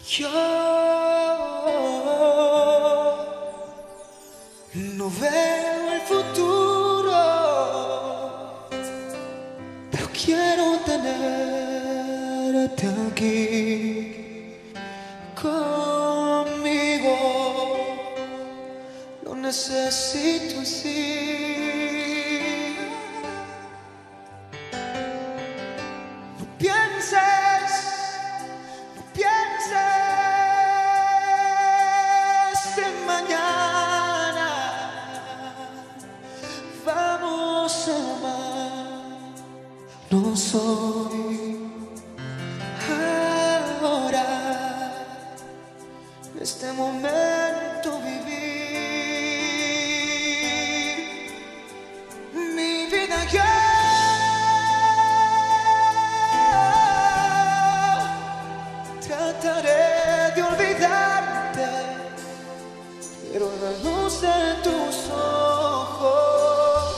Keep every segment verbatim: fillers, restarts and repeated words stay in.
Yo no veo el futuro, pero quiero tenerte aquí conmigo. Lo necesito así. No pienses, no pienses en mañana. Vamos a amarnos hoy, ahora, en este momento vivir mi vida yo. Trataré de olvidarte, pero la luz de tus ojos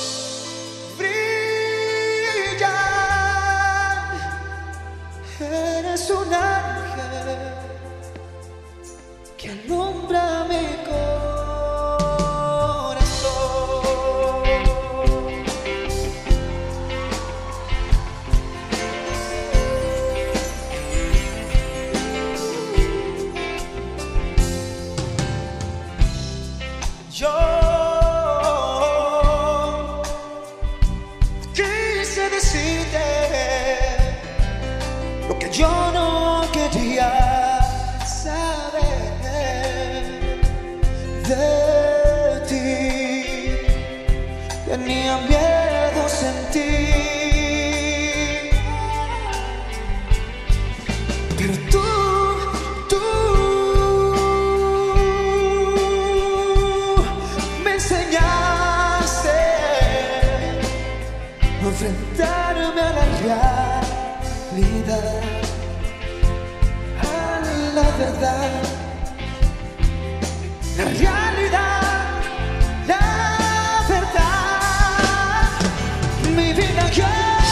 brillan. Eres un ángel que alumbra mi corazón. Yo quise decirte lo que yo no quería saber de ti. Tenía miedo sentir, pero tú, tú me enseñaste a enfrentarme a la realidad, a la verdad, la realidad, la verdad. Mi vida yo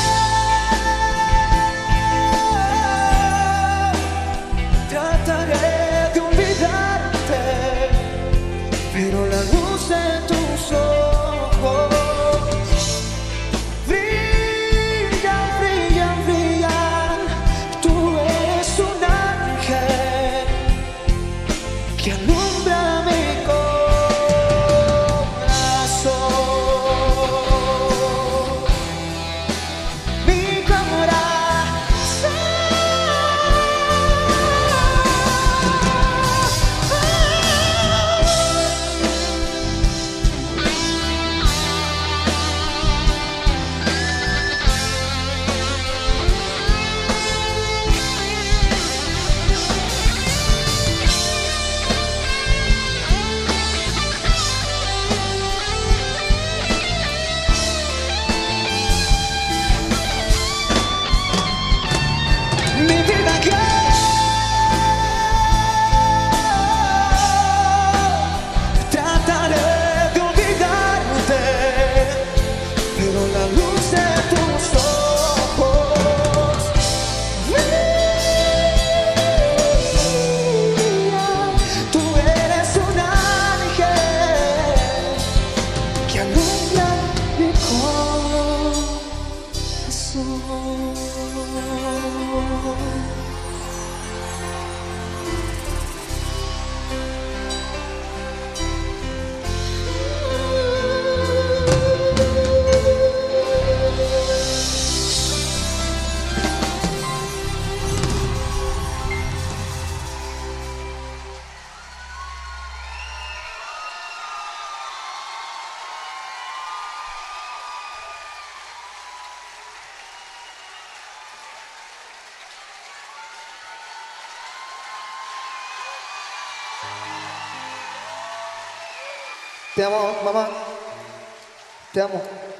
trataré de olvidarte, pero la luz de tus ojos brillan, brillan, brillan. Tú eres un ángel que alumbra mi corazón, mi Mi vida yo trataré de olvidarte, pero la luz de tus ojos brilla. Tú eres un ángel que alumbra mi corazón. Te amo, mamá. Te amo.